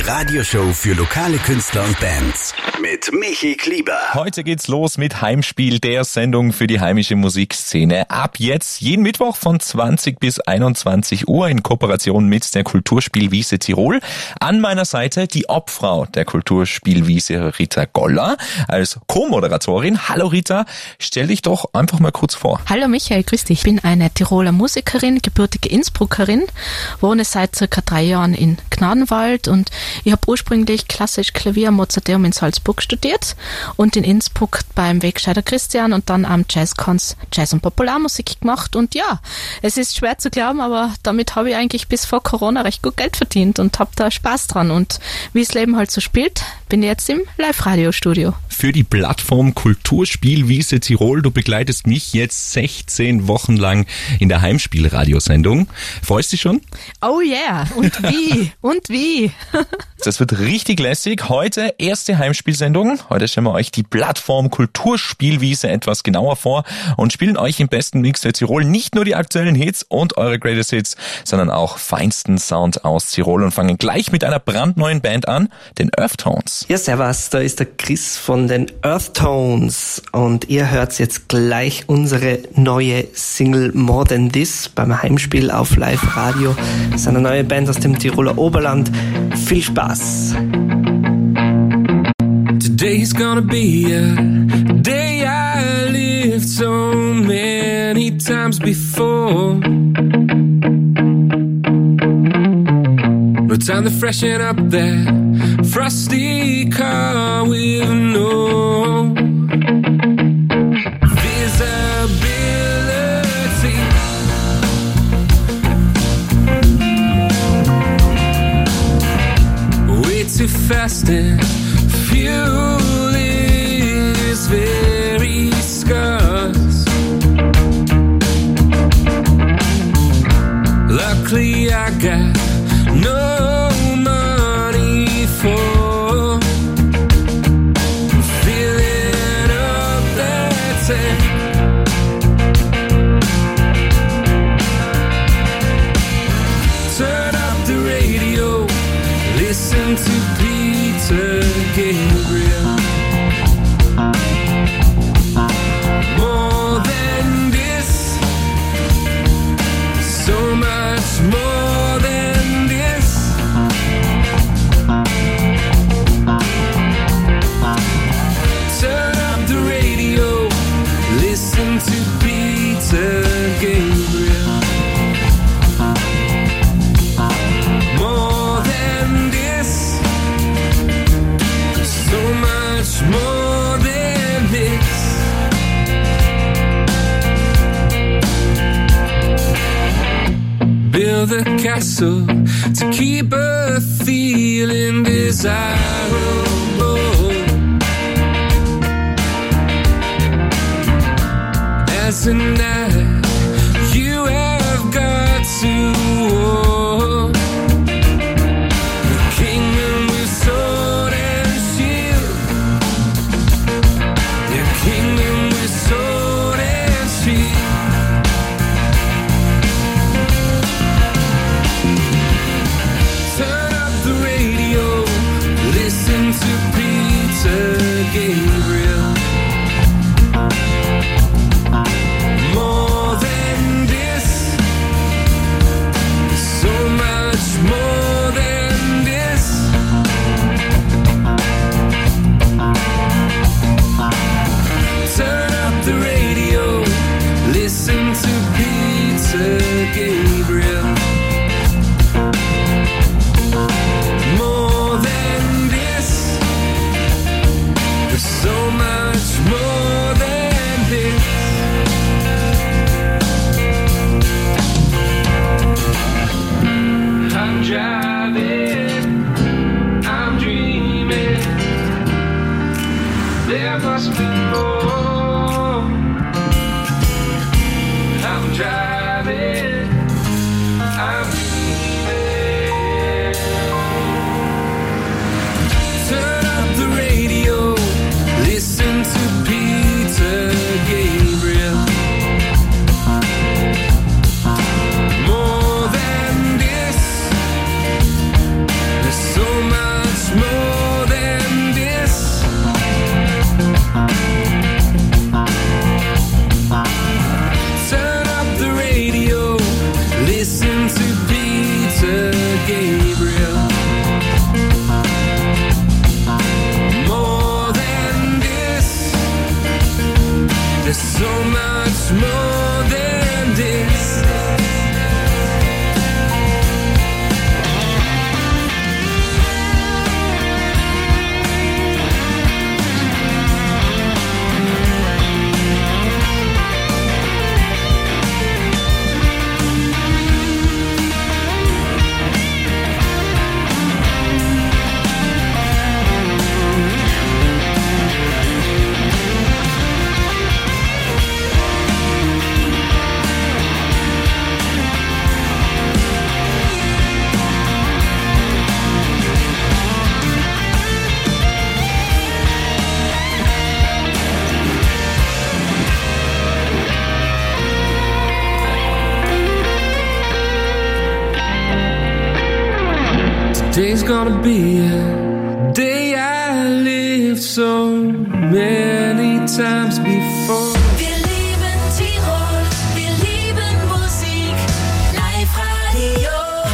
Radioshow für lokale Künstler und Bands mit Michi Klieber. Heute geht's los mit Heimspiel, der Sendung für die heimische Musikszene. Ab jetzt jeden Mittwoch von 20 bis 21 Uhr in Kooperation mit der Kulturspielwiese Tirol. An meiner Seite die Obfrau der Kulturspielwiese, Rita Goller, als Co-Moderatorin. Hallo Rita, stell dich doch einfach mal kurz vor. Hallo Michael, grüß dich. Ich bin eine Tiroler Musikerin, gebürtige Innsbruckerin, wohne seit circa 3 Jahren in Gnadenwald und ich habe ursprünglich klassisch Klavier Mozarteum in Salzburg studiert und in Innsbruck beim Wegscheider Christian und dann am Jazzcons Jazz- und Popularmusik gemacht. Und ja, es ist schwer zu glauben, aber damit habe ich eigentlich bis vor Corona recht gut Geld verdient und habe da Spaß dran. Und wie das Leben halt so spielt, bin ich jetzt im Live-Radio-Studio. Für die Plattform Kulturspielwiese Tirol, du begleitest mich jetzt 16 Wochen lang in der Heimspiel-Radiosendung. Freust du dich schon? Oh yeah, und wie? Und wie? Das wird richtig lässig. Heute erste Heimspielsendung. Heute stellen wir euch die Plattform Kulturspielwiese etwas genauer vor und spielen euch im besten Mix der Tirol nicht nur die aktuellen Hits und eure Greatest Hits, sondern auch feinsten Sound aus Tirol und fangen gleich mit einer brandneuen Band an, den Earthtones. Ja, servus, da ist der Chris von den Earthtones und ihr hört jetzt gleich unsere neue Single More Than This beim Heimspiel auf Live Radio. Das ist eine neue Band aus dem Tiroler Oberland. Viel Spaß! Today's gonna be a day I lived so many times before. No time to freshen up that frosty car with no visibility. Way too fast and fuel is very scarce. Luckily I got no money for filling up that tank. Turn up the radio, listen to Peter Gabriel. More than this, so much more than this. Turn up the radio, listen to Peter Gabriel. More than this, so much more than this. Build a castle to keep a feeling desirable. As a night you have got to walk the kingdom with sword and shield. The kingdom with sword and shield. Turn up the radio, listen to Peter Gabriel. More Today's gonna be a day I lived so many times before. Wir lieben Tirol, wir lieben Musik, Live-Radio.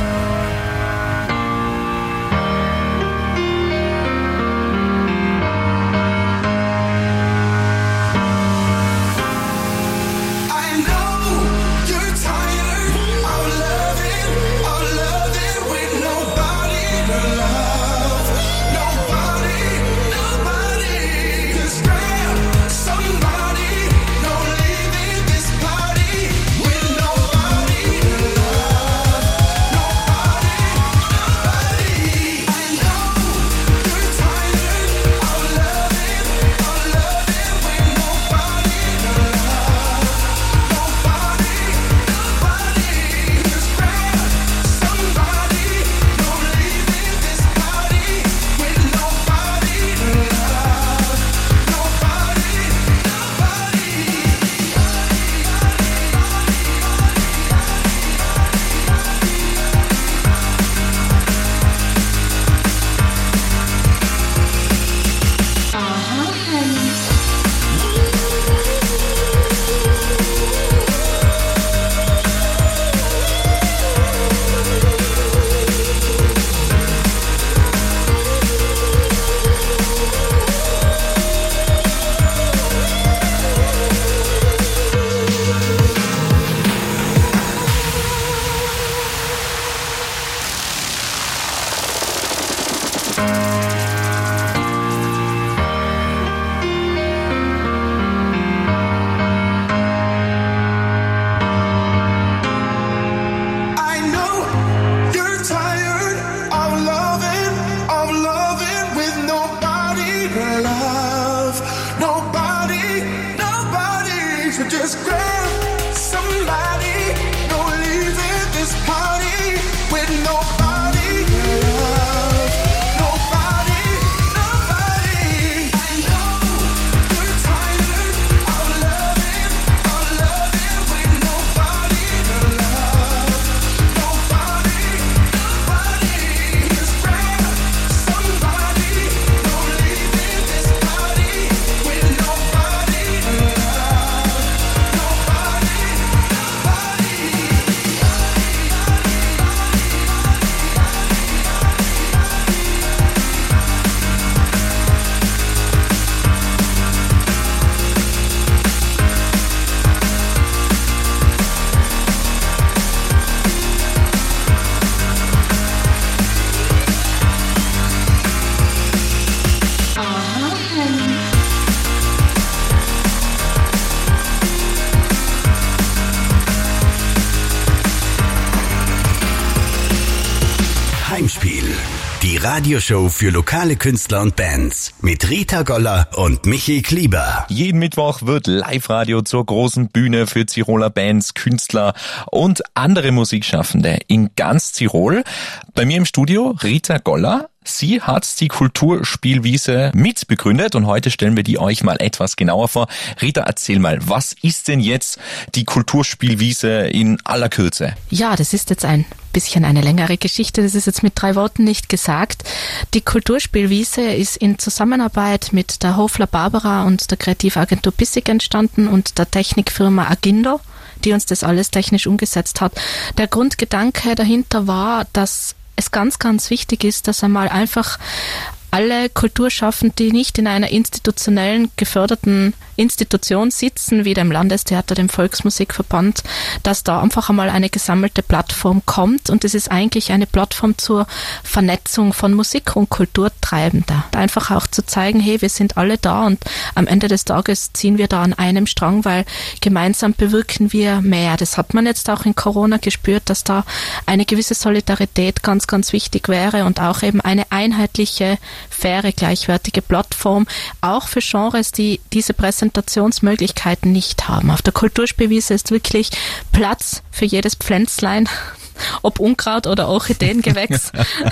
Heimspiel, die Radioshow für lokale Künstler und Bands mit Rita Goller und Michi Klieber. Jeden Mittwoch wird Live-Radio zur großen Bühne für Tiroler Bands, Künstler und andere Musikschaffende in ganz Tirol. Bei mir im Studio Rita Goller. Sie hat die Kulturspielwiese mitbegründet und heute stellen wir die euch mal etwas genauer vor. Rita, erzähl mal, was ist denn jetzt die Kulturspielwiese in aller Kürze? Ja, das ist jetzt ein bisschen eine längere Geschichte. Das ist jetzt mit 3 Worten nicht gesagt. Die Kulturspielwiese ist in Zusammenarbeit mit der Hofler Barbara und der Kreativagentur Bissig entstanden und der Technikfirma Agindo, die uns das alles technisch umgesetzt hat. Der Grundgedanke dahinter war, dass es ganz, ganz wichtig ist, dass einmal einfach alle Kulturschaffenden, die nicht in einer institutionellen geförderten Institution sitzen, wie dem Landestheater, dem Volksmusikverband, dass da einfach einmal eine gesammelte Plattform kommt und es ist eigentlich eine Plattform zur Vernetzung von Musik- und Kulturtreibender. Einfach auch zu zeigen, hey, wir sind alle da und am Ende des Tages ziehen wir da an einem Strang, weil gemeinsam bewirken wir mehr. Das hat man jetzt auch in Corona gespürt, dass da eine gewisse Solidarität ganz, ganz wichtig wäre und auch eben eine einheitliche, faire, gleichwertige Plattform, auch für Genres, die diese Präsentationsmöglichkeiten nicht haben. Auf der Kulturspielwiese ist wirklich Platz für jedes Pflänzlein, ob Unkraut oder Orchideengewächs.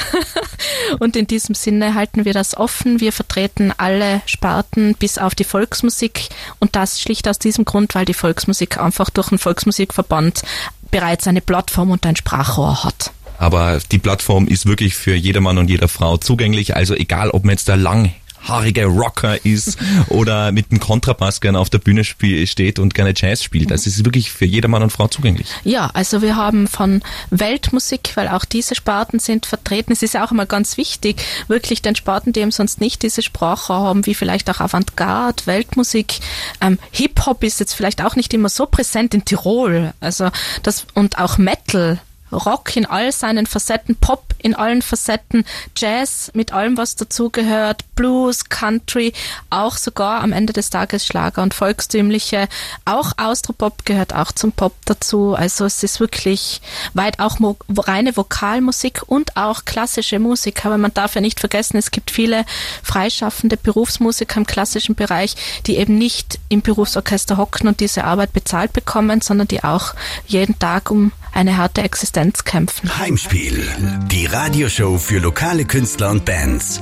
Und in diesem Sinne halten wir das offen. Wir vertreten alle Sparten bis auf die Volksmusik und das schlicht aus diesem Grund, weil die Volksmusik einfach durch den Volksmusikverband bereits eine Plattform und ein Sprachrohr hat. Aber die Plattform ist wirklich für jedermann und jeder Frau zugänglich. Also egal, ob man jetzt der langhaarige Rocker ist oder mit einem Kontrabass gerne auf der Bühne steht und gerne Jazz spielt. Das ist wirklich für jedermann und Frau zugänglich. Ja, also wir haben von Weltmusik, weil auch diese Sparten sind vertreten. Es ist ja auch immer ganz wichtig, wirklich den Sparten, die eben sonst nicht diese Sprache haben, wie vielleicht auch Avantgarde, Weltmusik. Hip-Hop ist jetzt vielleicht auch nicht immer so präsent in Tirol. Also das, und auch Metal. Rock in all seinen Facetten, Pop in allen Facetten, Jazz mit allem, was dazugehört, Blues, Country, auch sogar am Ende des Tages Schlager und volkstümliche. Auch Austropop gehört auch zum Pop dazu. Also es ist wirklich weit auch reine Vokalmusik und auch klassische Musik. Aber man darf ja nicht vergessen, es gibt viele freischaffende Berufsmusiker im klassischen Bereich, die eben nicht im Berufsorchester hocken und diese Arbeit bezahlt bekommen, sondern die auch jeden Tag um eine harte Existenz kämpfen. Heimspiel, die Radioshow für lokale Künstler und Bands.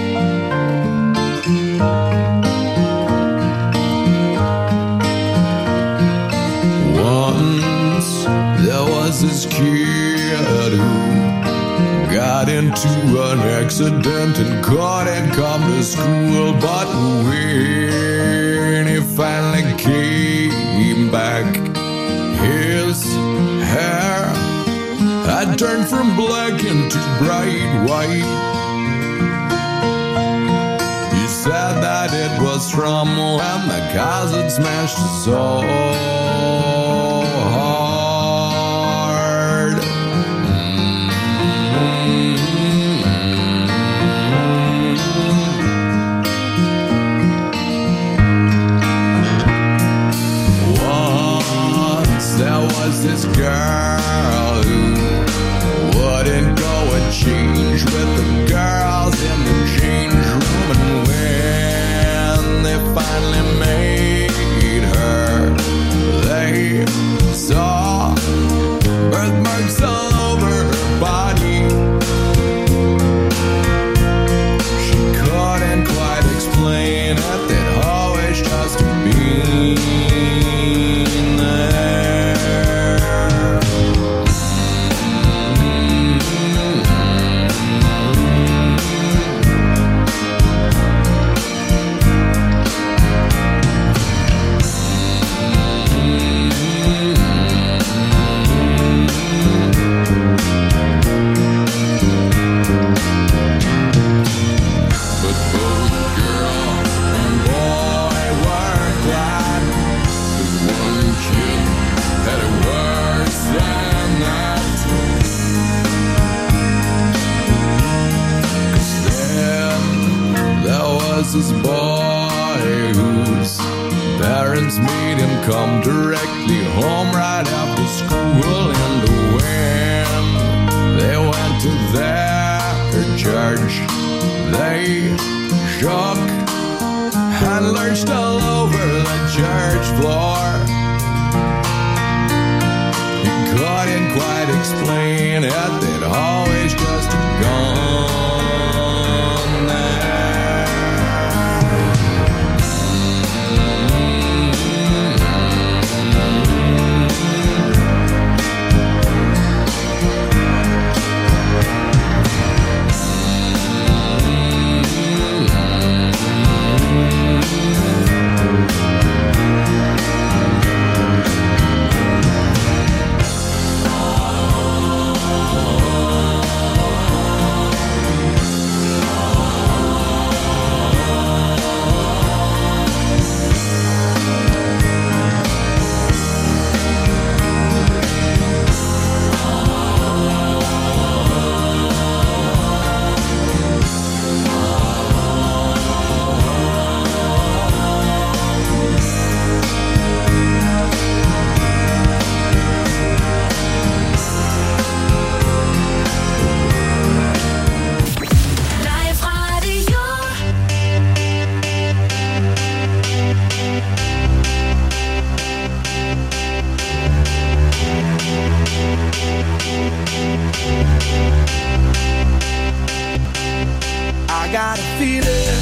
Once there was this kid who got into an accident and couldn't come to school, but when he finally came back, his hair had turned from black into bright white. He said that it was from when the cars had smashed his soul hard. Once there was this girl who wouldn't go and change with the girls in the change room, and when they finally made her, they saw birthmarks all over her body. She couldn't quite explain it, they'd always just been there. This boy whose parents made him come directly home right after school, and when they went to their church, they shook and lurched all over the church floor. He couldn't quite explain it, they'd always just gone there. I got a feeling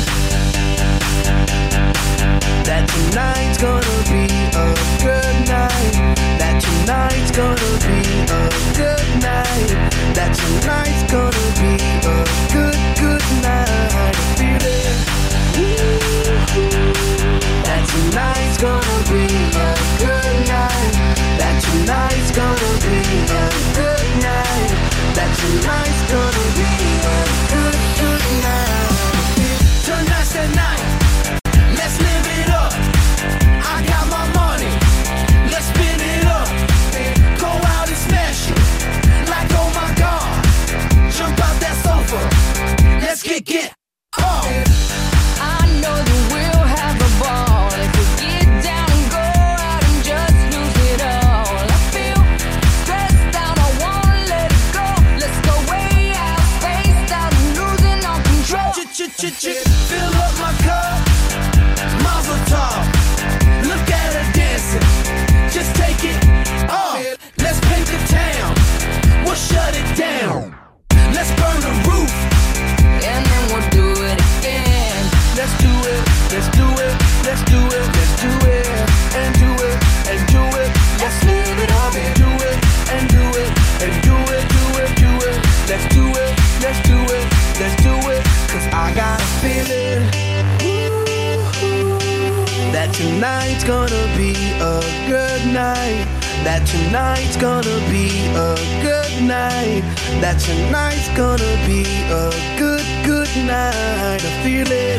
that tonight's gonna be a good night. That tonight's gonna be a good night. That tonight's tonight's gonna be a good night. That tonight's gonna be a good night. That tonight's gonna be a good, good night. I feel it.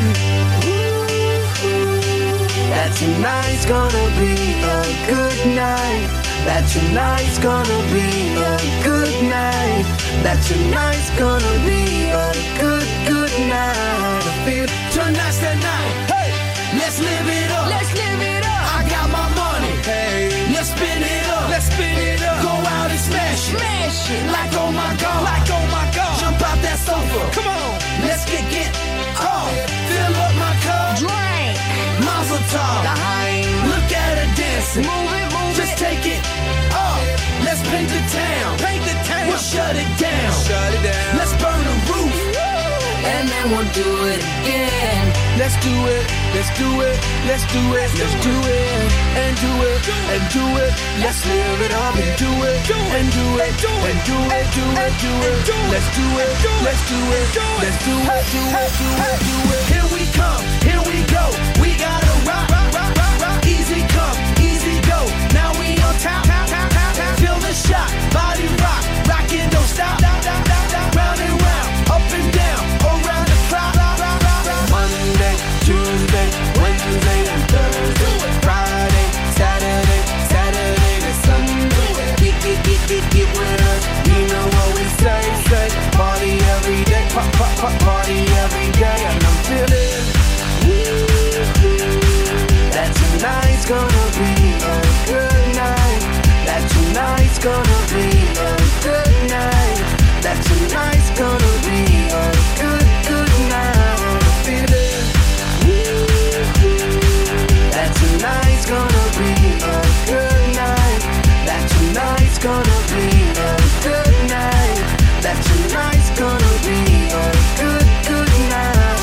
That tonight's gonna be a good night. That tonight's gonna be a good night. That tonight's gonna be a good, good night. I feel tonight's the night. Hey, let's live it up. Let's live it up. I got my money. Hey, let's spin it up. Let's spin it up. Go out and smash it. Smash it. Like oh my god. Like oh my god. Jump out that sofa. Come on. Let's get off. Fill up my cup. Drink. Mazel tov. Look at her dancing. Move it. Just take it off. Let's paint the town. Paint the town. We'll shut it down. Shut it down. Let's burn the roof. And then we'll do it again. Let's do it. Let's do it. Let's do it. Let's do it. And do it. And do it. Let's live it up and do it. And do it. And do it. Do it. Do it. Let's do it. Let's do it. Let's do it. Do it. Do it. Do it. Here we come. Here we go. We gotta rock. Easy come. Easy go. Now we on top. Feel the shot. Body rock. Rockin', don't stop. Round and round. Up and down. Around the clock. Monday, Tuesday, Wednesday, and Thursday. Friday, Saturday, Saturday to Sunday. Get with us. You know what we say. Party every day. Party every day. And I'm feeling. That tonight's gonna be a good night. That tonight's gonna be a good night. That tonight's gonna be a good, good night. I feel it. That tonight's gonna be a good night. That tonight's gonna be a good night. That tonight's gonna be a good, good night.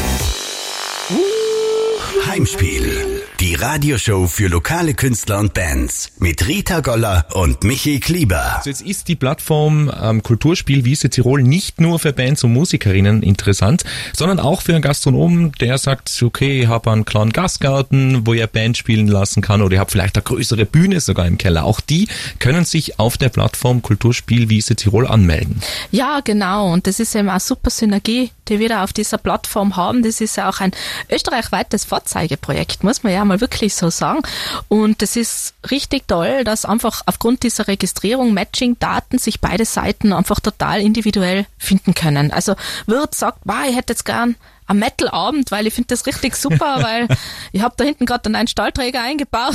Heimspiel, die Radioshow für lokale Künstler und Bands mit Rita Goller und Michi Klieber. Also jetzt ist die Plattform Kulturspiel Wiese Tirol nicht nur für Bands und Musikerinnen interessant, sondern auch für einen Gastronomen, der sagt, okay, ich habe einen kleinen Gastgarten, wo ich eine Band spielen lassen kann, oder ich habe vielleicht eine größere Bühne sogar im Keller. Auch die können sich auf der Plattform Kulturspiel Wiese Tirol anmelden. Ja, genau. Und das ist eben auch super Synergie, die wir da auf dieser Plattform haben. Das ist ja auch ein österreichweites Vorzeigeprojekt, muss man ja mal wirklich so sagen. Und das ist richtig toll, dass einfach aufgrund dieser Registrierung, Matching-Daten sich beide Seiten einfach total individuell finden können. Also Wirt sagt, ich hätte jetzt gern einen Metal-Abend, weil ich finde das richtig super, weil ich habe da hinten gerade einen neuen Stahlträger eingebaut.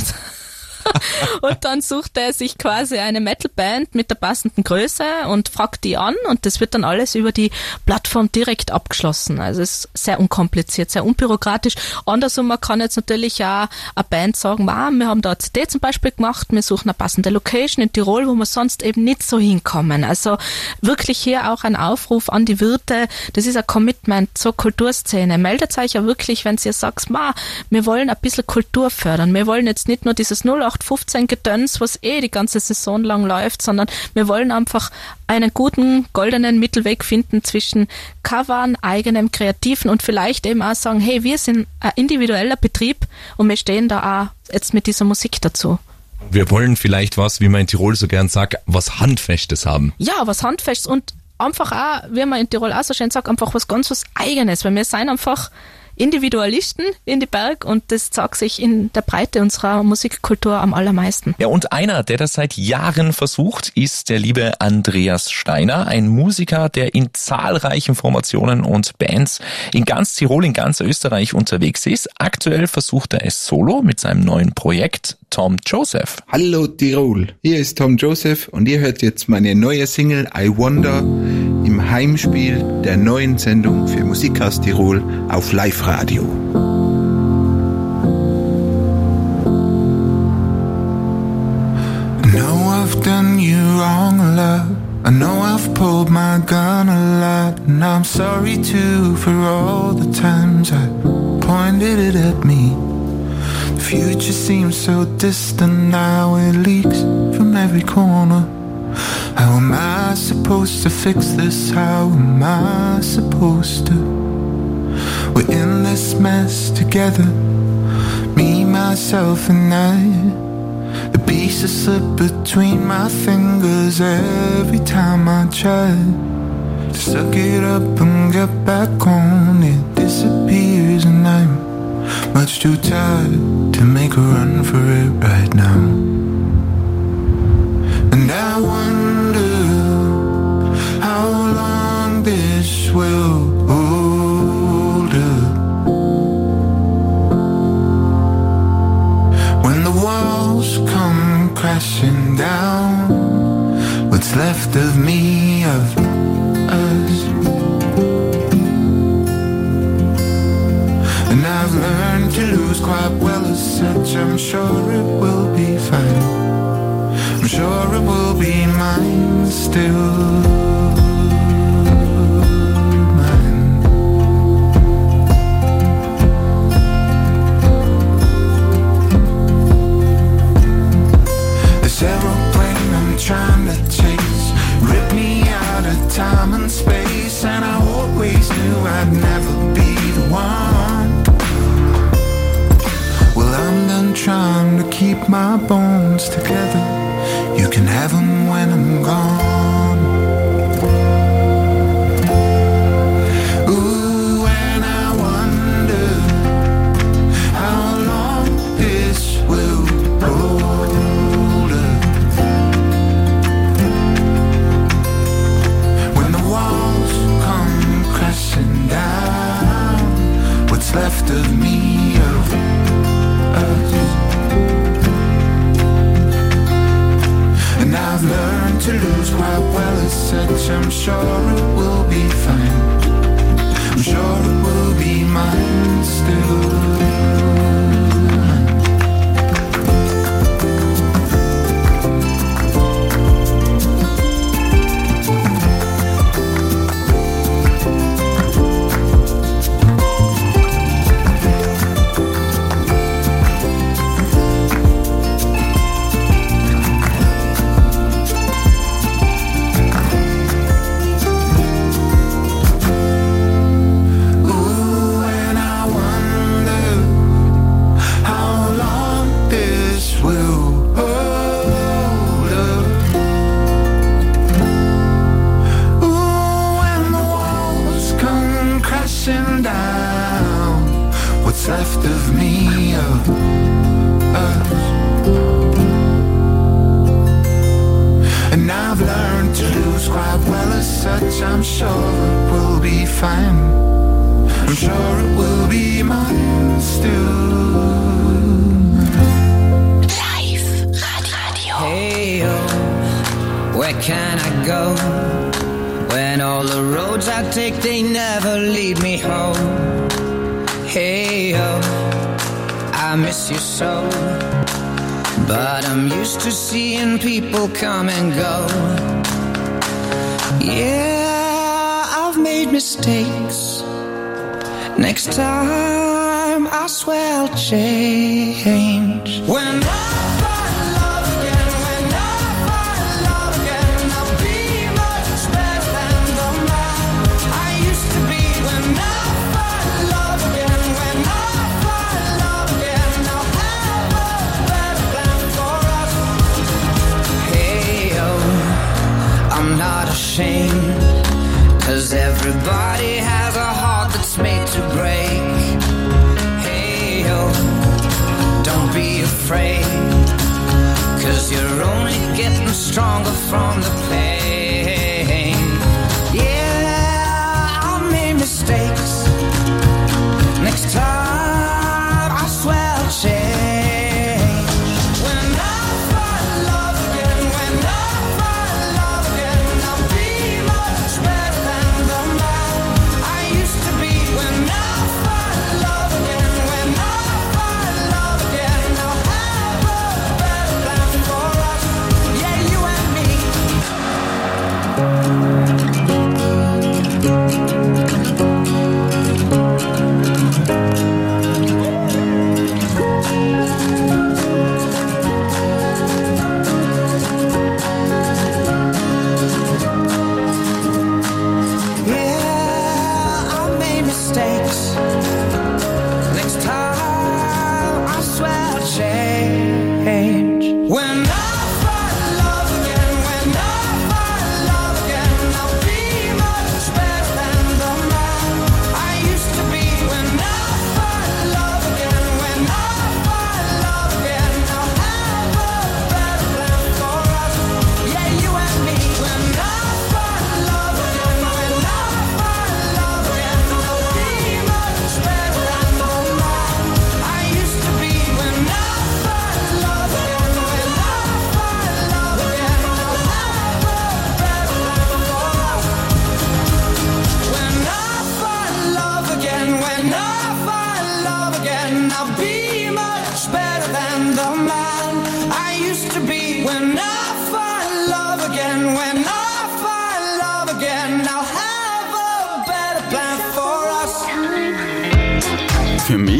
Und dann sucht er sich quasi eine Metalband mit der passenden Größe und fragt die an, und das wird dann alles über die Plattform direkt abgeschlossen. Also es ist sehr unkompliziert, sehr unbürokratisch. Andersrum, man kann jetzt natürlich auch eine Band sagen, wir haben da eine CD zum Beispiel gemacht, wir suchen eine passende Location in Tirol, wo wir sonst eben nicht so hinkommen. Also wirklich hier auch ein Aufruf an die Wirte, das ist ein Commitment zur Kulturszene. Meldet euch ja wirklich, wenn ihr sagt, wir wollen ein bisschen Kultur fördern, wir wollen jetzt nicht nur dieses 0815 Gedöns, was die ganze Saison lang läuft, sondern wir wollen einfach einen guten, goldenen Mittelweg finden zwischen Covern, eigenem Kreativen und vielleicht eben auch sagen, hey, wir sind ein individueller Betrieb und wir stehen da auch jetzt mit dieser Musik dazu. Wir wollen vielleicht was, wie man in Tirol so gern sagt, was Handfestes haben. Ja, was Handfestes und einfach auch, wie man in Tirol auch so schön sagt, einfach was Eigenes, weil wir sind einfach Individualisten in die Berg, und das zeigt sich in der Breite unserer Musikkultur am allermeisten. Ja, und einer, der das seit Jahren versucht, ist der liebe Andreas Steiner, ein Musiker, der in zahlreichen Formationen und Bands in ganz Tirol, in ganz Österreich unterwegs ist. Aktuell versucht er es solo mit seinem neuen Projekt Tom Joseph. Hallo Tirol, hier ist Tom Joseph und ihr hört jetzt meine neue Single I Wonder im Heimspiel der neuen Sendung für Musik aus Tirol auf Live Radio. I know I've done you wrong a lot. I know I've pulled my gun a lot, and I'm sorry too for all the times I pointed it at me. The future seems so distant now, it leaks from every corner. How am I supposed to fix this? How am I supposed to? We're in this mess together, me, my myself at night. The pieces slip between my fingers every time I try to suck it up and get back on. It disappears and I'm much too tired to make a run for it right now. And I wonder how long this will hold up. When the walls come crashing down, what's left of me, of us? And I've learned to lose quite well as such. I'm sure it will be fine. I'm sure it will be mine still. Aeroplane I'm trying to chase ripped me out of time and space, and I always knew I'd never be the one. Well, I'm done trying to keep my bones together. You can have them when I'm gone. Ooh, and I wonder how long this will hold. Down, what's left of me, of us? And I've learned to lose quite well as such. I'm sure it will be fine. I'm sure it will be mine still. Left of me, of us. And I've learned to lose quite well as such. I'm sure it will be fine. I'm sure it will be mine still. Live Radio. Hey yo, where can I go when all the roads I take, they never lead me home? Hey yo, I miss you so, but I'm used to seeing people come and go. Yeah, I've made mistakes. Next time I swear I'll change. When ashamed, 'cause everybody has a heart that's made to break. Hey yo, don't be afraid, 'cause you're only getting stronger from the pain. Yeah, I made mistakes. Next time I swear I'll change.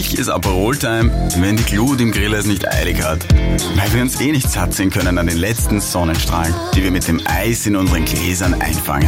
mich ist Aperol-Time, wenn die Glut im Grill es nicht eilig hat. Weil wir uns eh nicht satt sehen können an den letzten Sonnenstrahlen, die wir mit dem Eis in unseren Gläsern einfangen.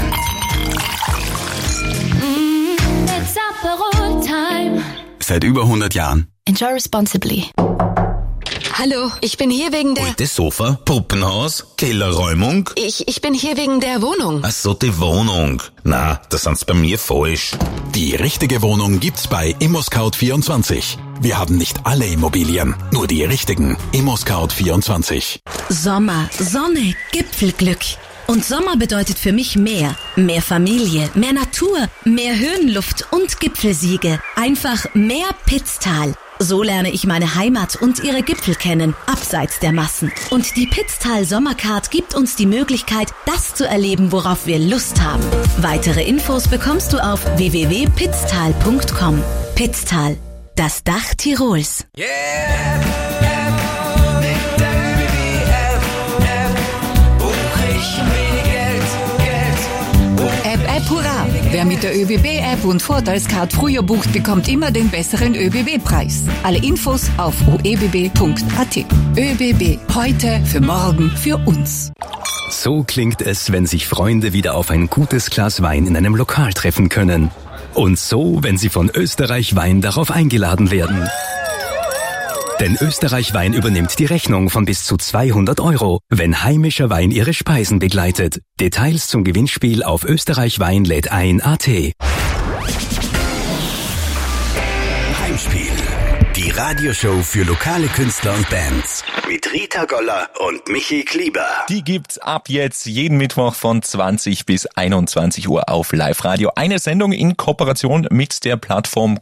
It's Aperol Time. Seit über 100 Jahren. Enjoy responsibly. Hallo, ich bin hier wegen der... Altes Sofa, Puppenhaus, Kellerräumung. Ich bin hier wegen der Wohnung. Ach so, die Wohnung. Na, da sind's bei mir falsch. Die richtige Wohnung gibt's bei ImmoScout24. Wir haben nicht alle Immobilien, nur die richtigen. ImmoScout24. Sommer, Sonne, Gipfelglück. Und Sommer bedeutet für mich mehr. Mehr Familie, mehr Natur, mehr Höhenluft und Gipfelsiege. Einfach mehr Pitztal. So lerne ich meine Heimat und ihre Gipfel kennen, abseits der Massen. Und die Pitztal Sommercard gibt uns die Möglichkeit, das zu erleben, worauf wir Lust haben. Weitere Infos bekommst du auf www.pitztal.com. Pitztal, das Dach Tirols. App Hurra! Wer mit der ÖBB-App und Vorteilscard früher bucht, bekommt immer den besseren ÖBB-Preis. Alle Infos auf uebb.at. ÖBB, heute, für morgen, für uns. So klingt es, wenn sich Freunde wieder auf ein gutes Glas Wein in einem Lokal treffen können. Und so, wenn sie von Österreich Wein darauf eingeladen werden. Denn Österreich Wein übernimmt die Rechnung von bis zu 200 €, wenn heimischer Wein ihre Speisen begleitet. Details zum Gewinnspiel auf österreichwein.at. Heimspiel. Die Radioshow für lokale Künstler und Bands. Mit Rita Goller und Michi Klieber. Die gibt's ab jetzt jeden Mittwoch von 20 bis 21 Uhr auf Live-Radio. Eine Sendung in Kooperation mit der Plattform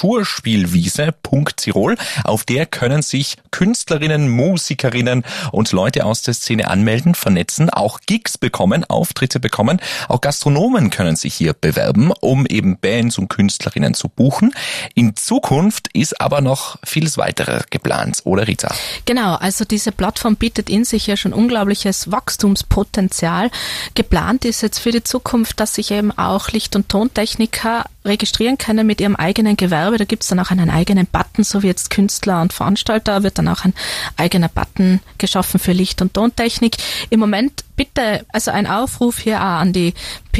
Kulturspielwiese.tirol. Auf der können sich Künstlerinnen, Musikerinnen und Leute aus der Szene anmelden, vernetzen, auch Gigs bekommen, Auftritte bekommen. Auch Gastronomen können sich hier bewerben, um eben Bands und Künstlerinnen zu buchen. In Zukunft ist aber noch vieles weitere geplant, oder Rita? Genau, also diese Plattform bietet in sich ja schon unglaubliches Wachstumspotenzial. Geplant ist jetzt für die Zukunft, dass sich eben auch Licht- und Tontechniker registrieren können mit ihrem eigenen Gewerbe. Da gibt's dann auch einen eigenen Button, so wie jetzt Künstler und Veranstalter, wird dann auch ein eigener Button geschaffen für Licht- und Tontechnik. Im Moment bitte, also ein Aufruf hier auch an die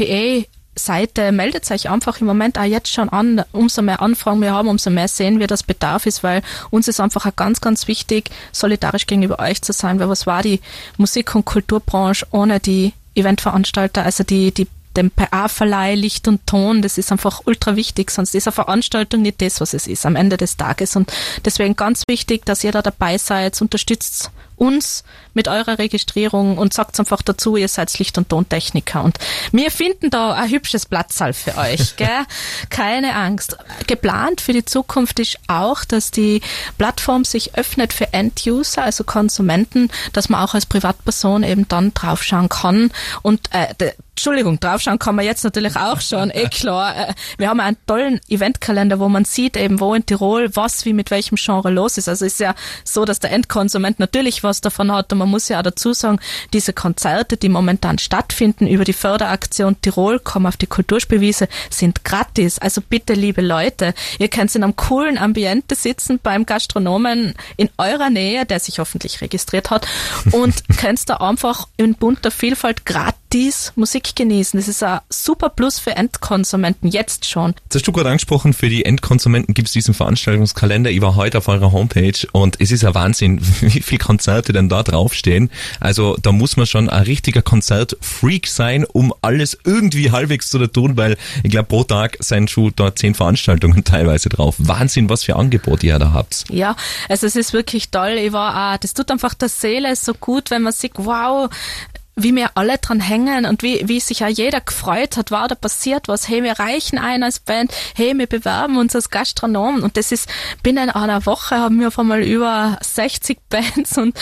PA-Seite, meldet euch einfach im Moment auch jetzt schon an. Umso mehr Anfragen wir haben, umso mehr sehen wir, dass Bedarf ist, weil uns ist einfach auch ganz, ganz wichtig, solidarisch gegenüber euch zu sein, weil was war die Musik- und Kulturbranche ohne die Eventveranstalter, also den PA-Verleih, Licht und Ton, das ist einfach ultra wichtig, sonst ist eine Veranstaltung nicht das, was es ist am Ende des Tages. Und deswegen ganz wichtig, dass ihr da dabei seid, unterstützt uns mit eurer Registrierung und sagt einfach dazu, ihr seid Licht- und Tontechniker. Und wir finden da ein hübsches Platzsaal für euch, gell? Keine Angst. Geplant für die Zukunft ist auch, dass die Plattform sich öffnet für End-User, also Konsumenten, dass man auch als Privatperson eben dann draufschauen kann. Und draufschauen kann man jetzt natürlich auch schon, klar. Wir haben einen tollen Eventkalender, wo man sieht eben, wo in Tirol was wie mit welchem Genre los ist. Also ist ja so, dass der Endkonsument natürlich was davon hat. Und man muss ja auch dazu sagen, diese Konzerte, die momentan stattfinden über die Förderaktion Tirol, komm auf die Kulturspielwiese, sind gratis. Also bitte, liebe Leute, ihr könnt in einem coolen Ambiente sitzen beim Gastronomen in eurer Nähe, der sich hoffentlich registriert hat, und könnt da einfach in bunter Vielfalt gratis Musik genießen. Das ist ein super Plus für Endkonsumenten, jetzt schon. Das hast du gerade angesprochen, für die Endkonsumenten gibt es diesen Veranstaltungskalender. Ich war heute auf eurer Homepage und es ist ein Wahnsinn, wie viele Konzerte denn da draufstehen. Also da muss man schon ein richtiger Konzertfreak sein, um alles irgendwie halbwegs zu tun, weil ich glaube, pro Tag sind schon da 10 Veranstaltungen teilweise drauf. Wahnsinn, was für Angebote ihr da habt. Ja, also es ist wirklich toll. Das tut einfach der Seele so gut, wenn man sieht, wow, wie wir alle dran hängen und wie sich auch jeder gefreut hat, wow, da passiert was, hey, wir reichen ein als Band, hey, wir bewerben uns als Gastronomen, und das ist, binnen einer Woche haben wir auf einmal über 60 Bands und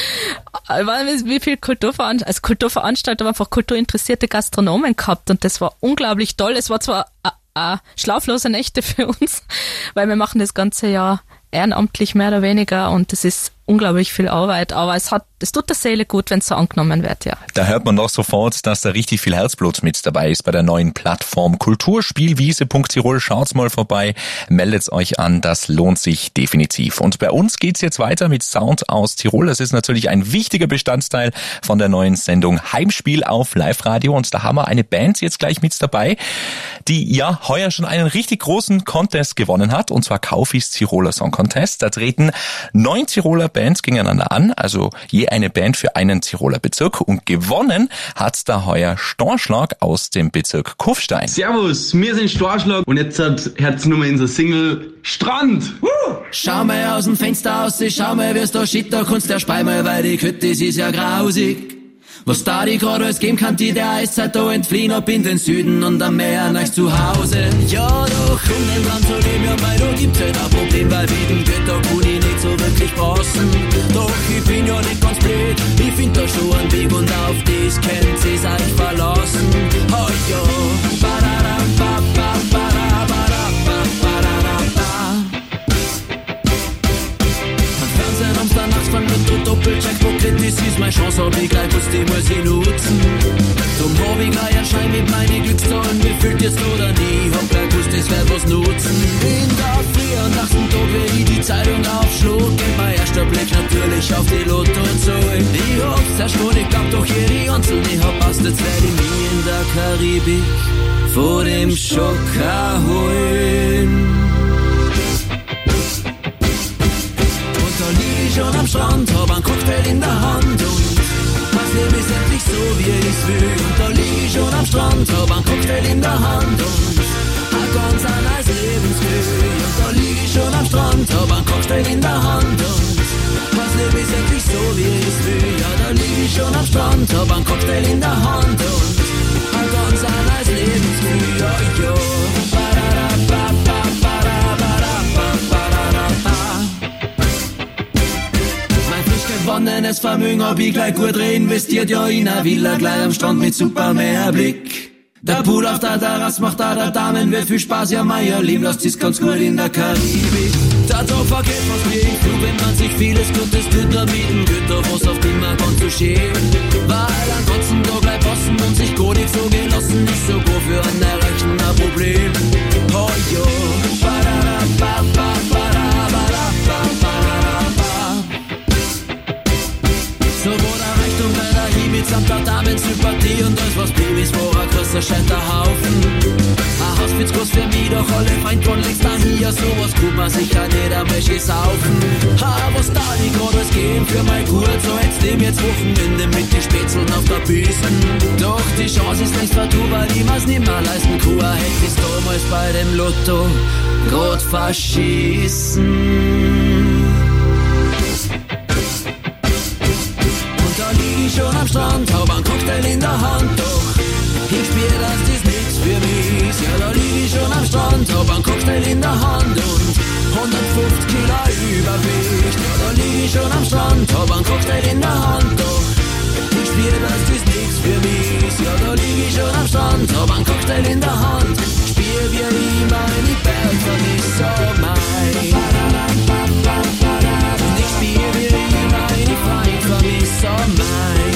wie viel Kulturveranstalter, einfach kulturinteressierte Gastronomen gehabt, und das war unglaublich toll. Es war zwar schlaflose Nächte für uns, weil wir machen das ganze Jahr ehrenamtlich mehr oder weniger, und das ist unglaublich viel Arbeit, aber es tut der Seele gut, wenn es so angenommen wird, ja. Da hört man doch sofort, dass da richtig viel Herzblut mit dabei ist bei der neuen Plattform Kulturspielwiese.tirol. Schaut's mal vorbei, meldet's euch an, das lohnt sich definitiv. Und bei uns geht's jetzt weiter mit Sound aus Tirol. Das ist natürlich ein wichtiger Bestandteil von der neuen Sendung Heimspiel auf Live-Radio. Und da haben wir eine Band jetzt gleich mit dabei, die ja heuer schon einen richtig großen Contest gewonnen hat, und zwar Kaufis Tiroler Song Contest. Da treten 9 Tiroler Bands gegeneinander an, also je eine Band für einen Tiroler Bezirk, und gewonnen hat da heuer Storschlag aus dem Bezirk Kufstein. Servus, wir sind Storschlag und jetzt hört's nur mal in so Single Strand. Schau mal aus dem Fenster aus, schau mal, wie's da shit, da kannst du erspei mal, weil die Kütte, das ist ja grausig. Was da die grad alles geben kann, die der Eiszeit da entfliehen ab in den Süden und am Meer nach zu Hause. Ja, doch, um den Land zu leben, ja, mei, da gibt's halt ein Problem, weil wie den Götter kann ich nicht so wirklich passen. Doch ich bin ja nicht ganz blöd, ich find da schon einen Weg und auf das könnt ihr euch verlassen. Oh ja, das ist meine Chance, hab ich gleich gewusst, die muss ich nutzen. Drum hab ich gleich einen Schein mit meinen Glückszahlen, wie fühlt jetzt oder nie, hab gleich gewusst, das wird was nutzen. In der Früh und nach dem Tag, wenn ich die Zeitung aufschlug, geht mein erster Blick natürlich auf die Lotto und so. Ich hab's erst schon, ich glaub doch hier die Anzeln, ich hab Ast, jetzt werd ich mich in der Karibik vor dem Schocker holen. Schon am Strand, hab ein Cocktail in der Hand und das Leben ist endlich so, wie ich's will. Und da lieg ich schon am Strand, hab ein Cocktail in der Hand und ein ganz anderes Lebensgefühl. Und da lieg ich schon am Strand, hab ein Cocktail in der Hand und das Leben ist endlich so, wie ich's will. Ja, da lieg ich schon am Strand, hab ein Cocktail in der Hand und ein ganz anderes Lebensgefühl. Ja, ja. Gewonnenes Vermögen hab ich gleich gut reinvestiert, ja, in a Villa gleich am Strand mit super Meerblick. Der Pool auf der Terrasse macht da der Damen, wird viel Spaß, ja, mein Leben, lasst es ganz gut in der Karibik. Der Tag vergeht was wie ich tu, wenn man sich vieles Gutes tut, da bieten Güter, was auf immer ganz so schön. Weil am ganzen Tag gleich passen und sich gar nicht so gelassen, ist sogar für einen Erreichen ein Problem. Oh jo, so wo der Reichtum bei der Hieb samt der Damen-Sympathie und alles was blieb ist, wo er größer scheint der Haufen. Ein Haus wird's groß für mich, doch alle Freund von links da hier, sowas gut man sicher nicht am Wäsche saufen. Ha, was da die grad alles geben für mein Gut, so jetzt nehm jetzt Wochenende mit die Spätzeln auf der Büsten. Doch die Chance ist längst vertu, weil ich mir's nimmer leisten kann, hätte ich's damals bei dem Lotto grad verschießen. Schon am Strand, hab ein Cocktail in der Hand, doch ich spür, dass das nix für mich ist. Ja, da lieg ich schon am Strand, hab ein Cocktail in der Hand und 150 Kilo Übergewicht. Ja, da lieg ich schon am Strand, hab ein Cocktail in der Hand, doch ich spür, dass das nix für mich ist. Ja, da lieg ich schon am Strand, hab ein Cocktail in der Hand, spür wie ich meine Berg vermiss, oh mein. Und ich spür wie ich meine Freund vermiss, oh mein.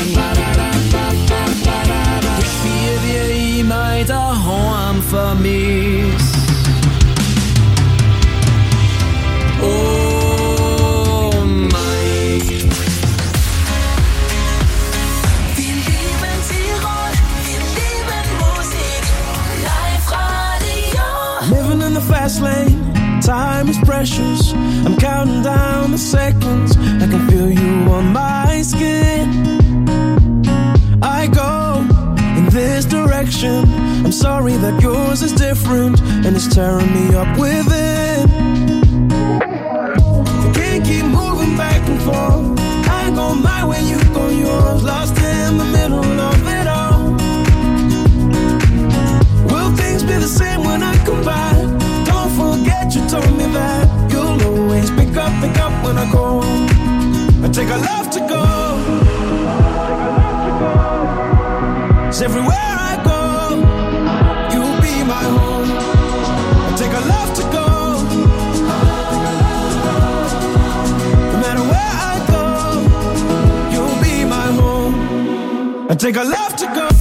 Daheim vermisst. Oh mein. Wir lieben Tirol, wir lieben Musik, Live-Radio. Living in the fast lane, time is precious. I'm counting down the seconds, I can feel you on my skin. I go in this direction. I'm sorry that yours is different and it's tearing me up within. I can't keep moving back and forth. I go my way, you go yours. Lost in the middle of it all. Will things be the same when I come back? Don't forget you told me that you'll always pick up when I go. I take a love to go. It's everywhere I go, you'll be my home. I take a love to go. No matter where I I take a left to go.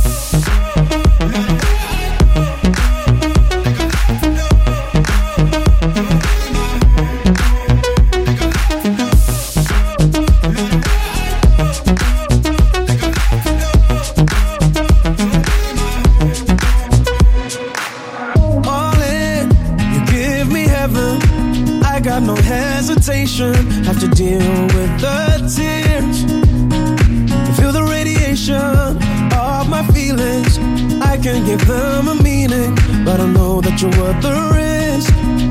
Got no hesitation, have to deal with the tears. Feel the radiation of my feelings. I can't give them a meaning, but I know that you're worth the risk.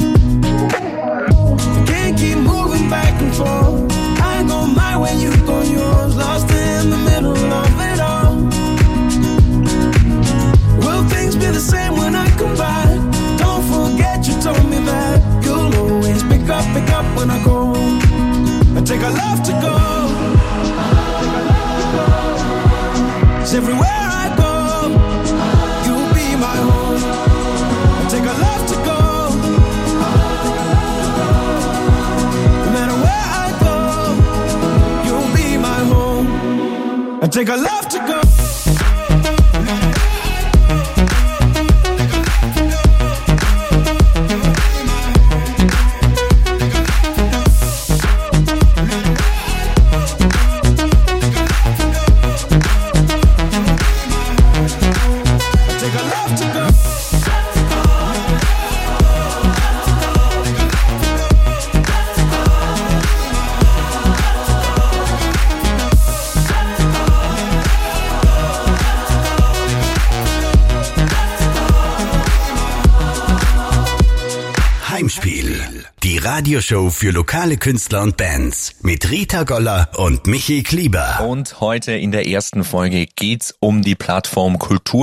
I can't keep moving back and forth. I go my way, you go yours. Lost in the middle of it all. Will things be the same when I come back? Don't forget you told me that you'll always pick up when I go. I take a left to go. 'Cause everywhere I go, you'll be my home. I take a left to go. No matter where I go, you'll be my home. I take a left to go. Heimspiel, die Radioshow für lokale Künstler und Bands mit Rita Goller und Michi Klieber. Und heute in der ersten Folge geht's um die Plattform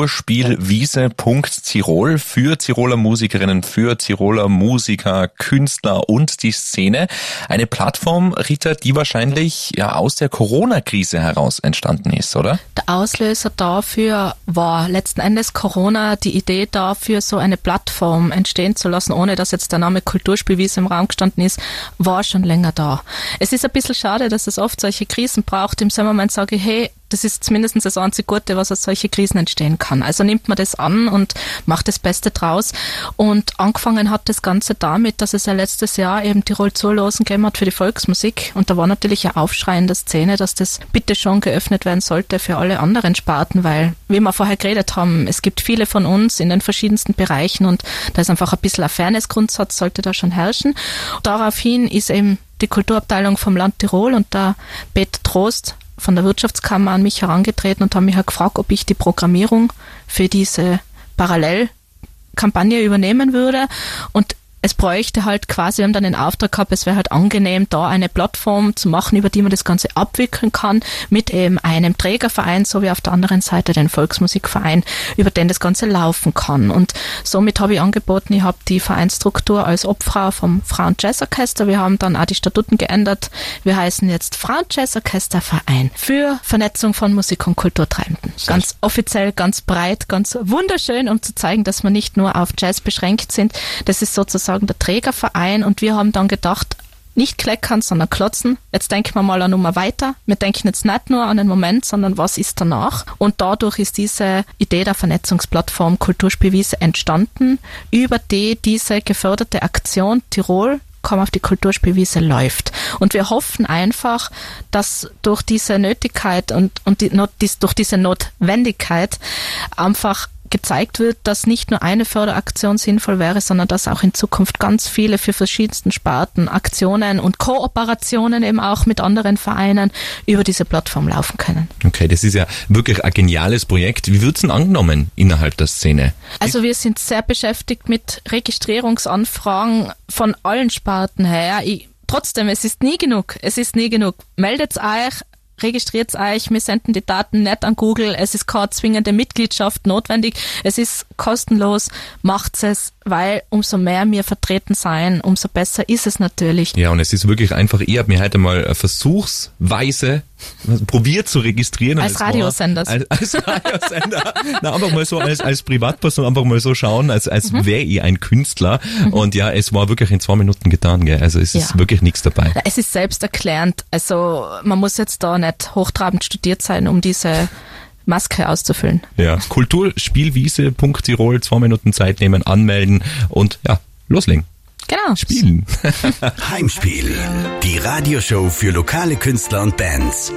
Kulturspielwiese.tirol für Tiroler Musikerinnen, für Tiroler Musiker, Künstler und die Szene. Eine Plattform, Rita, die wahrscheinlich ja aus der Corona-Krise heraus entstanden ist, oder? Der Auslöser dafür war letzten Endes Corona, die Idee dafür, so eine Plattform entstehen zu lassen, ohne dass jetzt der Name Kulturspielwiese im Raum gestanden ist, war schon länger da. Es ist ein bisschen schade, dass es oft solche Krisen braucht. Im Moment sage ich, hey, das ist zumindest das einzige Gute, was aus solchen Krisen entstehen kann. Also nimmt man das an und macht das Beste draus. Und angefangen hat das Ganze damit, dass es ja letztes Jahr eben Tirol Zulosen gegeben hat für die Volksmusik. Und da war natürlich ein Aufschrei in der Szene, dass das bitte schon geöffnet werden sollte für alle anderen Sparten, weil, wie wir vorher geredet haben, es gibt viele von uns in den verschiedensten Bereichen und da ist einfach ein bisschen ein Fairness-Grundsatz, sollte da schon herrschen. Daraufhin ist eben die Kulturabteilung vom Land Tirol und der Peter Trost von der Wirtschaftskammer an mich herangetreten und haben mich gefragt, ob ich die Programmierung für diese Parallelkampagne übernehmen würde. Und es bräuchte halt quasi, wir haben dann den Auftrag gehabt, es wäre halt angenehm, da eine Plattform zu machen, über die man das Ganze abwickeln kann, mit eben einem Trägerverein, so wie auf der anderen Seite den Volksmusikverein, über den das Ganze laufen kann. Und somit habe ich angeboten, ich habe die Vereinsstruktur als Obfrau vom Frauen-Jazz-Orchester. Wir haben dann auch die Statuten geändert. Wir heißen jetzt Frauen-Jazz-Orchester-Verein für Vernetzung von Musik- und Kulturtreibenden. Ganz offiziell, ganz breit, ganz wunderschön, um zu zeigen, dass wir nicht nur auf Jazz beschränkt sind. Das ist sozusagen der Trägerverein und wir haben dann gedacht, nicht kleckern, sondern klotzen. Jetzt denken wir mal eine Nummer weiter. Wir denken jetzt nicht nur an den Moment, sondern was ist danach? Und dadurch ist diese Idee der Vernetzungsplattform Kulturspielwiese entstanden, über die diese geförderte Aktion Tirol Komm auf die Kulturspielwiese läuft. Und wir hoffen einfach, dass durch diese Nötigkeit und durch diese Notwendigkeit einfach gezeigt wird, dass nicht nur eine Förderaktion sinnvoll wäre, sondern dass auch in Zukunft ganz viele für verschiedensten Sparten Aktionen und Kooperationen eben auch mit anderen Vereinen über diese Plattform laufen können. Okay, das ist ja wirklich ein geniales Projekt. Wie wird es denn angenommen innerhalb der Szene? Also wir sind sehr beschäftigt mit Registrierungsanfragen von allen Sparten her. Trotzdem, es ist nie genug. Meldet euch, registriert euch, wir senden die Daten nicht an Google, es ist keine zwingende Mitgliedschaft notwendig, es ist kostenlos, macht es, weil umso mehr wir vertreten sein, umso besser ist es natürlich. Ja, und es ist wirklich einfach, ich habe mir heute mal versuchsweise probiert zu registrieren. Als Radiosender. Als Radiosender. Na, einfach mal so als Privatperson, einfach mal so schauen, als wäre ich ein Künstler. Und ja, es war wirklich in 2 Minuten getan, gell? Also es ist wirklich nichts dabei. Es ist selbsterklärend. Also man muss jetzt da nicht hochtrabend studiert sein, um diese Maske auszufüllen. Ja, Kulturspielwiese.tirol, 2 Minuten Zeit nehmen, anmelden und ja, loslegen. Genau. Spielen. Heimspiel, die Radioshow für lokale Künstler und Bands.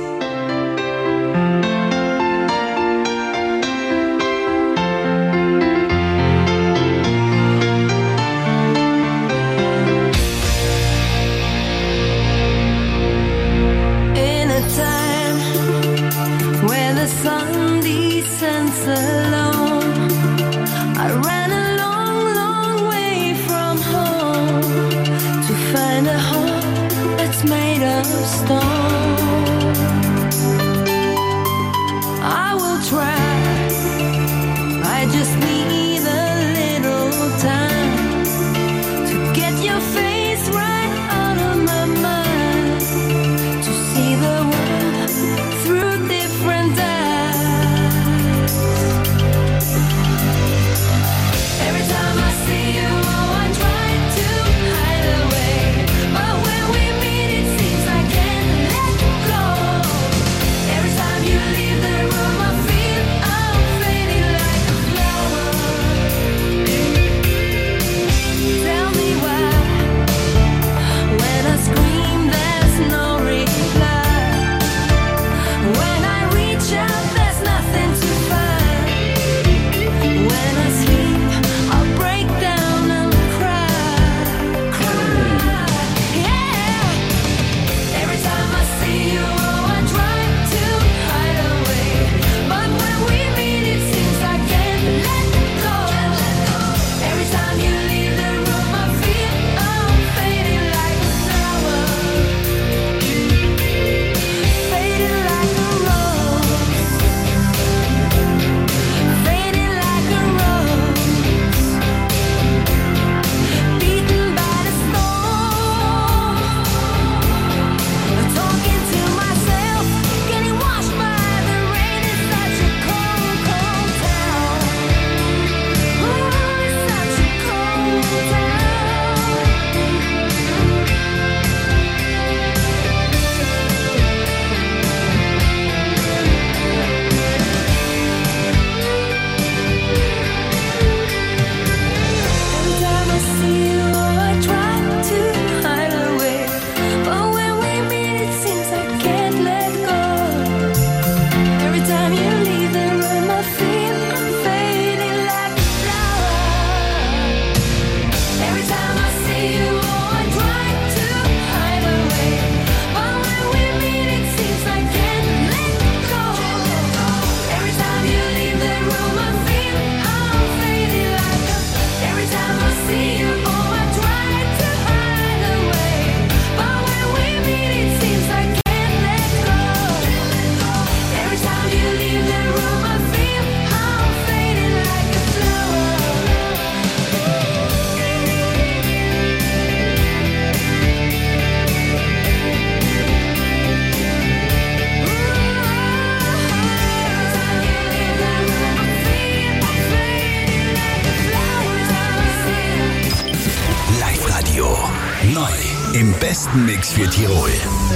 Im besten Mix für Tirol.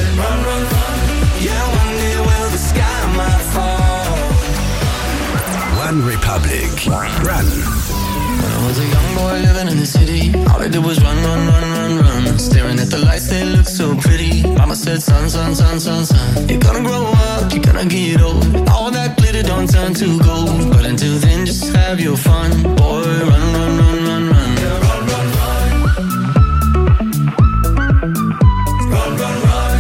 One Republic. Run. When I was a young boy living in the city, all I did was run, run, run, run, run. Staring at the lights, they look so pretty. Mama said, son, son, son, son, son, you're gonna grow up, you're gonna get old. All that glitter don't turn to gold. But until then, just have your fun. Boy, run, run, run, run, run. Run, run, run. Run, run, run.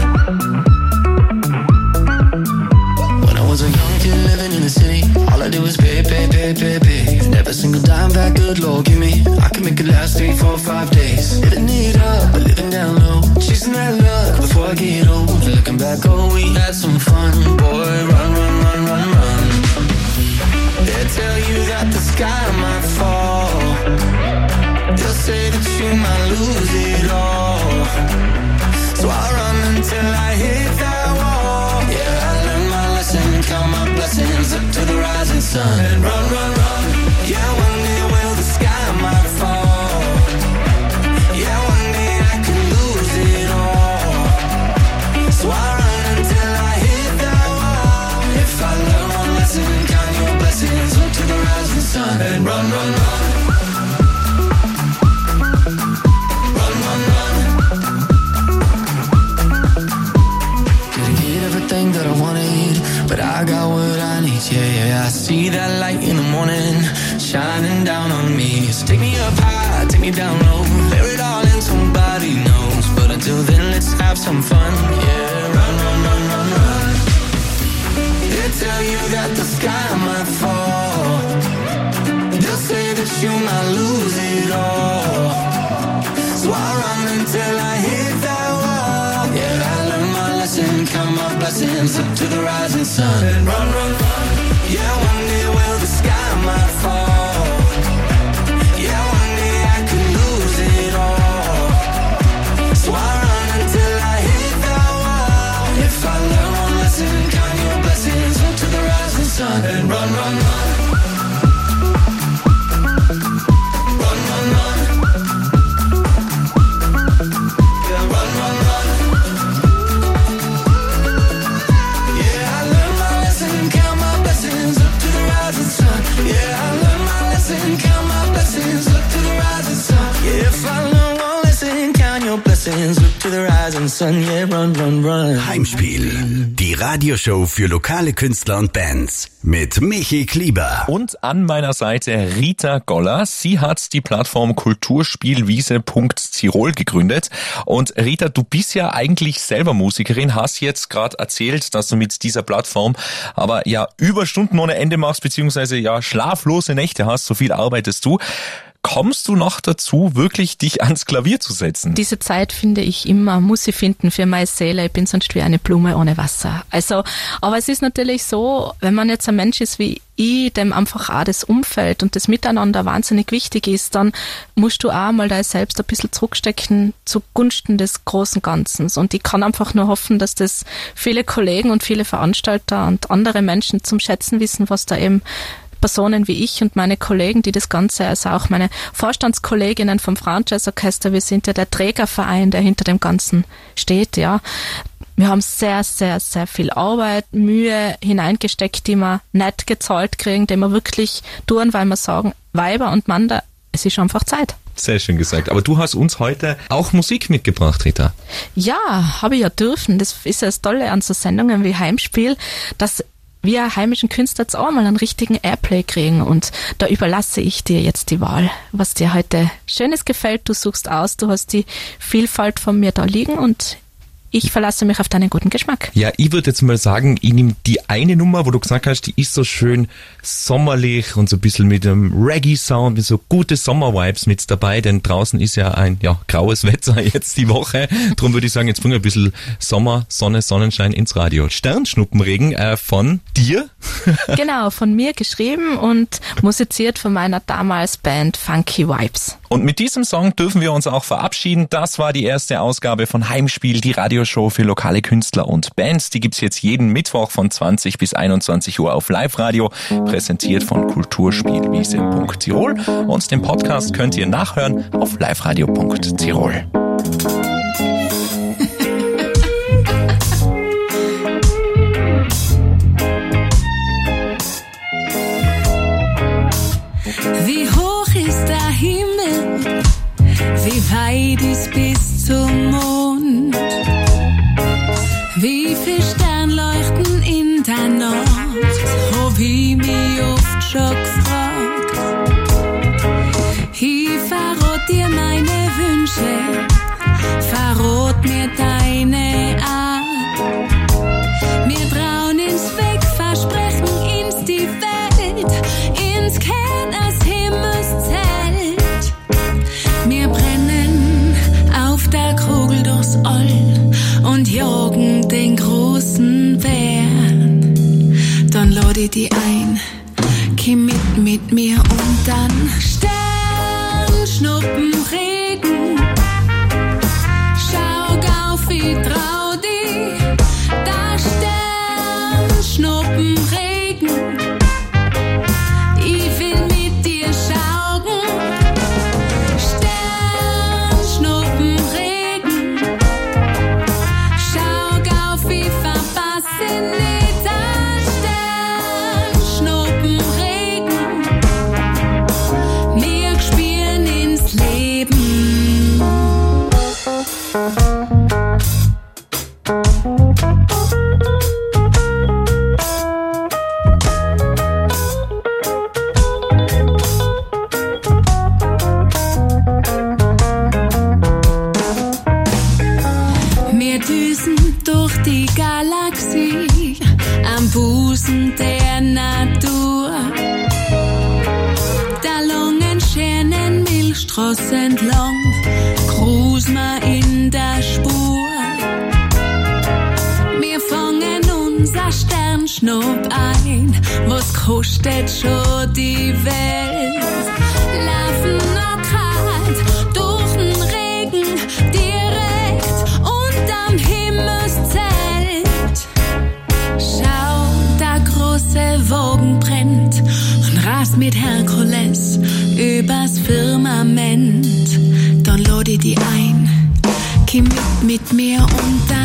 When I was a young kid living in the city, all I did was pay, pay, pay, pay, pay. Never single dime back, good Lord, give me. I can make it last 3, 4, 5 days. Living it up, but living down low. Chasing that luck before I get old. Looking back, oh, we had some fun. Boy, run, run, run, run, run. They'll tell you that the sky might fall. They'll say that you might lose it all. So I run until I hit that wall. Yeah, I learned my lesson, count my blessings up to the rising sun. And run, run, run. Yeah, one day will the sky might fall. Yeah, one day I could lose it all. So I run until I hit that wall. If I learn one lesson, me. So take me up high, take me down low, bear it all and somebody knows. But until then, let's have some fun. Yeah, run, run, run, run, run. They tell you that the sky might fall. They'll say that you might lose it all. So I run until I hit that wall. Yeah, I learned my lesson, count my blessings up to the rising sun. And run, run, run. Yeah, one day will the sky might fall. Yeah, one day I could lose it all. So I run until I hit that wall. If I learn one lesson, count your blessings up to the rising sun. And run, run, run. Run, run, run. Yeah, run, run, run. Yeah, I learned my lesson, count my blessings up to the rising sun. Yeah, I learned my lesson, count my blessings up to the rising sun. Yeah, if I learn one lesson, count your blessings up to the rising sun. Yeah, run, run, run. Heimspiel, die Radioshow für lokale Künstler und Bands mit Michi Klieber. Und an meiner Seite Rita Goller. Sie hat die Plattform Kulturspielwiese.tirol gegründet. Und Rita, du bist ja eigentlich selber Musikerin, hast jetzt gerade erzählt, dass du mit dieser Plattform aber ja Überstunden ohne Ende machst, beziehungsweise ja schlaflose Nächte hast, so viel arbeitest du. Kommst du noch dazu, wirklich dich ans Klavier zu setzen? Diese Zeit finde ich immer, muss ich finden für meine Seele. Ich bin sonst wie eine Blume ohne Wasser. Also, aber es ist natürlich so, wenn man jetzt ein Mensch ist wie ich, dem einfach auch das Umfeld und das Miteinander wahnsinnig wichtig ist, dann musst du auch mal da selbst ein bisschen zurückstecken zugunsten des großen Ganzen. Und ich kann einfach nur hoffen, dass das viele Kollegen und viele Veranstalter und andere Menschen zum Schätzen wissen, was da eben Personen wie ich und meine Kollegen, die das Ganze, also auch meine Vorstandskolleginnen vom Frauenjazzorchester, wir sind ja der Trägerverein, der hinter dem Ganzen steht, ja. Wir haben sehr, sehr, sehr viel Arbeit, Mühe hineingesteckt, die wir nicht gezahlt kriegen, die wir wirklich tun, weil wir sagen, Weiber und Männer, es ist einfach Zeit. Sehr schön gesagt. Aber du hast uns heute auch Musik mitgebracht, Rita. Ja, habe ich ja dürfen. Das ist ja das Tolle an so Sendungen wie Heimspiel, dass wir heimischen Künstler jetzt auch mal einen richtigen Airplay kriegen und da überlasse ich dir jetzt die Wahl, was dir heute Schönes gefällt. Du suchst aus, du hast die Vielfalt von mir da liegen und ich verlasse mich auf deinen guten Geschmack. Ja, ich würde jetzt mal sagen, ich nehme die eine Nummer, wo du gesagt hast, die ist so schön sommerlich und so ein bisschen mit einem Reggae-Sound, mit so gute Sommer-Vibes mit dabei, denn draußen ist ja ein graues Wetter jetzt die Woche. Darum würde ich sagen, jetzt bringen wir ein bisschen Sommer, Sonne, Sonnenschein ins Radio. Sternschnuppenregen von dir? Genau, von mir geschrieben und musiziert von meiner damals Band Funky Vibes. Und mit diesem Song dürfen wir uns auch verabschieden. Das war die erste Ausgabe von Heimspiel, die Radioshow für lokale Künstler und Bands. Die gibt's jetzt jeden Mittwoch von 20 bis 21 Uhr auf Live-Radio, präsentiert von Kulturspielwiese.tirol. Und den Podcast könnt ihr nachhören auf liveradio.tirol. Wie hoch ist der Himmel? Wie weit ist bis zum Mond? Wie viele Sterne leuchten in der Nacht? Hab ich mich oft schon gefragt. Ich verrat dir meine Wünsche, verrat mir deine Art. Wir trauen ins Weg, versprechen ins die Welt, ins Kern als Himmelszelt. Wir brennen auf der Kugel durchs All und jagen den großen Bären. Dann lade ich dich ein, komm mit mir und dann Sternschnuppenregen. Schau auf die Galaxie am Busen der Natur. Da langen schönen Milchstraße entlang, cruisen wir in der Spur. Wir fangen unser Sternschnupp ein, was kostet schon die Welt? Laufen noch grad durch den Regen, direkt unterm Himmelszelt. Schau, der große Wogen brennt und rast mit Herkules übers Firmament. Dann lade ich die ein, komm mit mir unter